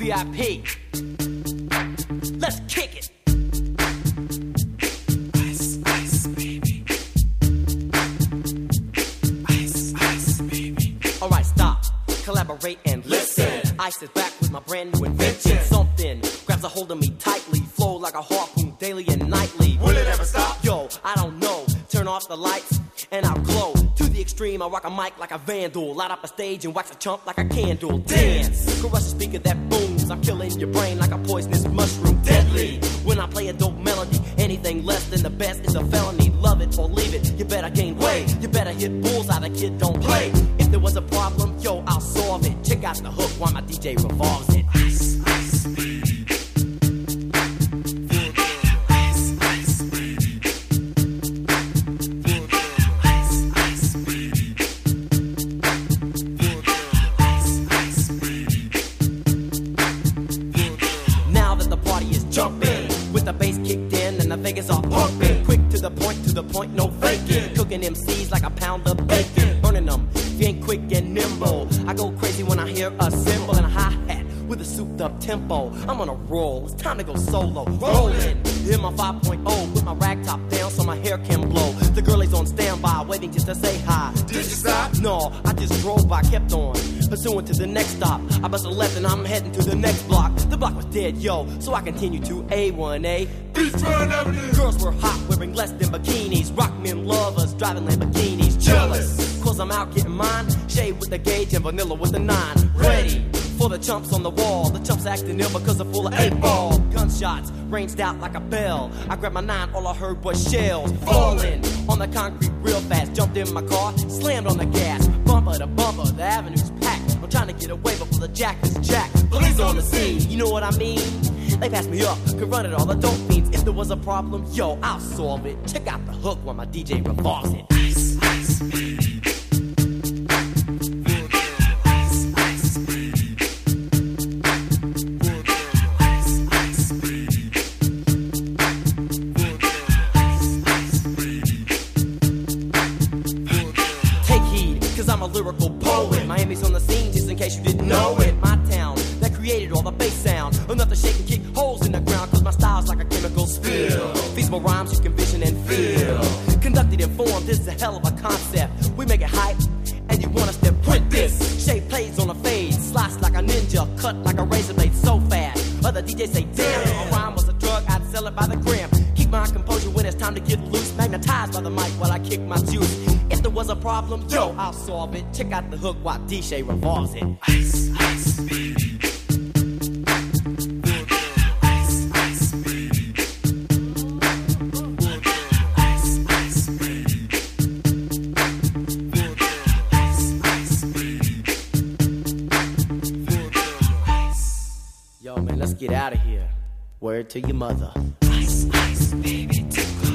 VIP. Let's kick it. Ice, ice, baby. Ice, ice, baby. Alright, stop, collaborate and listen. Ice is back with my brand new invention. Something grabs a hold of me tightly, flow like a harpoon daily and nightly. Will it ever stop? Yo, I don't know. Turn off the lights and I'll glow. To the extreme, I rock a mic like a vandal. Light up a stage and wax a chump like a candle. Dance, crush a speaker that booms. I'm killing your brain like a poisonous mushroom. Deadly, when I play a dope melody. Anything less than the best is a felony. Love it or leave it, you better gain weight. You better hit bullseye, the kid don't play. If there was a problem, yo, I'll solve it. Check out the hook while my DJ revolves it. Ice, ice, baby. Vegas are pumping, quick to the point, no faking. Cooking MCs like a pound of bacon, burning them. If you ain't quick and nimble, I go crazy when I hear a cymbal and a hi-hat with a souped up tempo. I'm on a roll, it's time to go solo. Rolling, hit my 5.0, put my rag top down so my hair can blow. The girl is on standby, waiting just to say hi. Did you stop? No, I just drove by, kept on pursuing to the next stop. I bust a left and I'm heading to the next block. The block was dead, yo, so I continue to A1A. Beachfront Avenue. Girls were hot, wearing less than bikinis. Rock men lovers, driving Lamborghinis. Jealous, cause I'm out getting mine. Shade with the gauge and vanilla with the 9. Ready for the chumps on the wall. The chumps acting ill because they're full of 8-ball. Gunshots ranged out like a bell. I grabbed my 9, all I heard was shells falling on the concrete real fast. Jumped in my car, slammed on the gas. Bumper to bumper, the avenue's packed. I'm trying to get away before the jack is jacked. Police on the scene, you know what I mean? They passed me up, could run it all, the dope fiends. If there was a problem, yo, I'll solve it. Check out the hook while my DJ revolves it. Ice, ice, baby. Lyrical poet. Miami's on the scene, just in case you didn't know it. My town that created all the bass sound. Enough to shake and kick holes in the ground, cause my style's like a chemical spill. Feasible rhymes you can vision and feel. Conducted in form, this is a hell of a concept. We make it hype, and you want us to print this. Shape plays on a fade, slice like a ninja, cut like a razor blade so fast. Other DJs say, damn, a rhyme was a drug, I'd sell it by the gram. Keep my composure when it's time to get loose. Magnetized by the mic while I kick my juice. If there was a problem, yo, I'll solve it. Check out the hook while DJ revolves it. Ice, ice, baby. Ice, ice, baby. Ice, ice, baby. Ice, ice, baby. Yo, man, let's get out of here. Word to your mother. Ice, ice, baby.